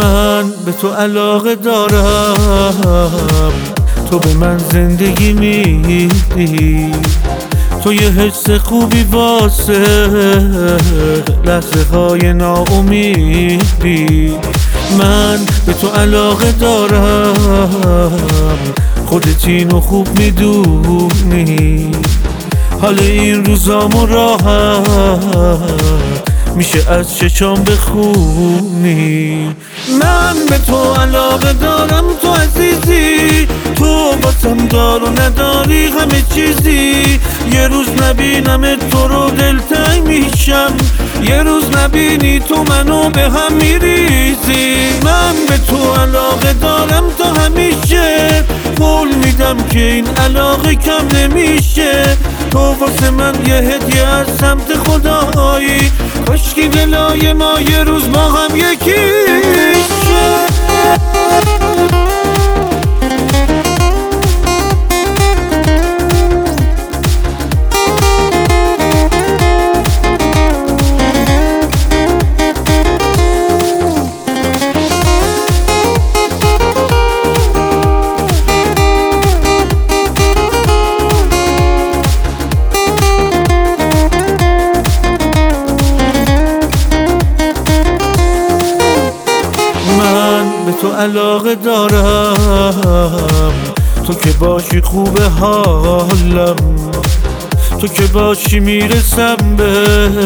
من به تو علاقه دارم، تو به من زندگی میدی، تو یه حس خوبی واسه لحظه های ناامیدی. من به تو علاقه دارم، خودت اینو خوب میدونی، حال این روزامو راحت میشه از چشام بخونی. من به تو علاقه دارم، تو عزیزی، تو باسم دار و نداری همه چیزی. یه روز نبینم تو رو دلتنگ میشم، یه روز نبینی تو منو به هم میریزی. من به تو علاقه دارم تا همیشه، قول میدم که این علاقه کم نمیشه. تو واسه من یه هدیه از سمت خدایی، کاشکی دلای ما یه روز با هم یکی شه. به تو علاقه دارم، تو که باشی خوب حالم، تو که باشی میرسم به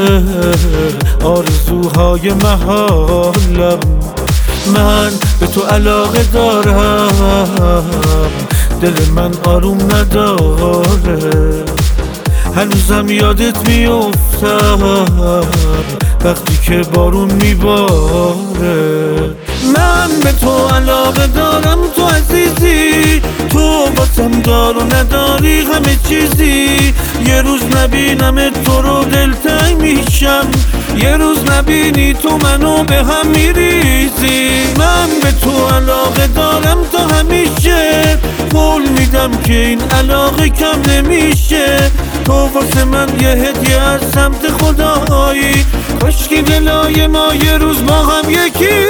آرزوهای محالم. من به تو علاقه دارم، دل من آروم نداره، هنوزم یادت میافتم وقتی که بارون میباره. من به تو علاقه دارم، تو عزیزی، تو باسم دار و نداری همه چیزی. یه روز نبینم تو رو دلتنگ میشم، یه روز نبینی تو منو به هم میریزی. من به تو علاقه دارم تا همیشه، قول میدم که این علاقه کم نمیشه. تو واسه من یه هدیه از سمت خدایی، کاشکی دلای ما یه روز با هم یکی